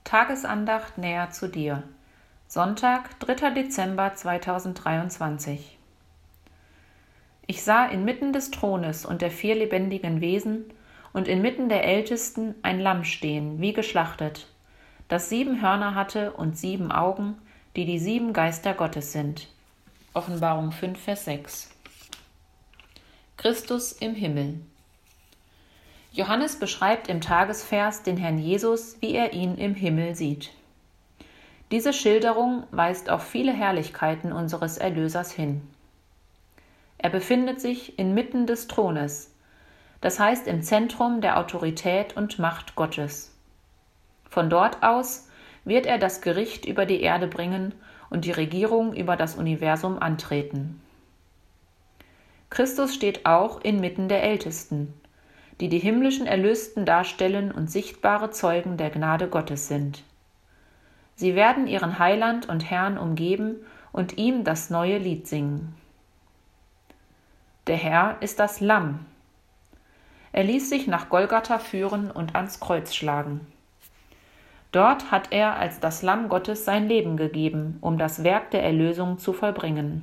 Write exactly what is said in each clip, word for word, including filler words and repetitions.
Tagesandacht näher zu dir. Sonntag, dritter Dezember zweitausenddreiundzwanzig. Ich sah inmitten des Thrones und der vier lebendigen Wesen und inmitten der Ältesten ein Lamm stehen, wie geschlachtet, das sieben Hörner hatte und sieben Augen, die die sieben Geister Gottes sind. Offenbarung fünf, Vers sechs. Christus im Himmel. Johannes beschreibt im Tagesvers den Herrn Jesus, wie er ihn im Himmel sieht. Diese Schilderung weist auf viele Herrlichkeiten unseres Erlösers hin. Er befindet sich inmitten des Thrones, das heißt im Zentrum der Autorität und Macht Gottes. Von dort aus wird er das Gericht über die Erde bringen und die Regierung über das Universum antreten. Christus steht auch inmitten der Ältesten, die die himmlischen Erlösten darstellen und sichtbare Zeugen der Gnade Gottes sind. Sie werden ihren Heiland und Herrn umgeben und ihm das neue Lied singen. Der Herr ist das Lamm. Er ließ sich nach Golgatha führen und ans Kreuz schlagen. Dort hat er als das Lamm Gottes sein Leben gegeben, um das Werk der Erlösung zu vollbringen.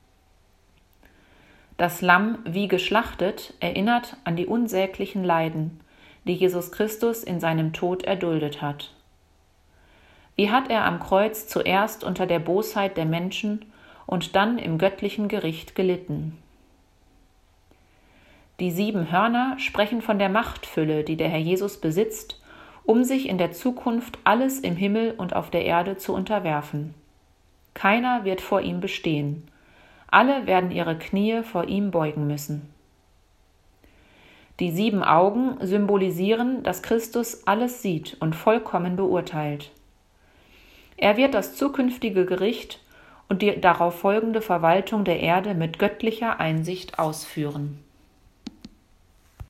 Das Lamm, wie geschlachtet, erinnert an die unsäglichen Leiden, die Jesus Christus in seinem Tod erduldet hat. Wie hat er am Kreuz zuerst unter der Bosheit der Menschen und dann im göttlichen Gericht gelitten? Die sieben Hörner sprechen von der Machtfülle, die der Herr Jesus besitzt, um sich in der Zukunft alles im Himmel und auf der Erde zu unterwerfen. Keiner wird vor ihm bestehen. Alle werden ihre Knie vor ihm beugen müssen. Die sieben Augen symbolisieren, dass Christus alles sieht und vollkommen beurteilt. Er wird das zukünftige Gericht und die darauf folgende Verwaltung der Erde mit göttlicher Einsicht ausführen.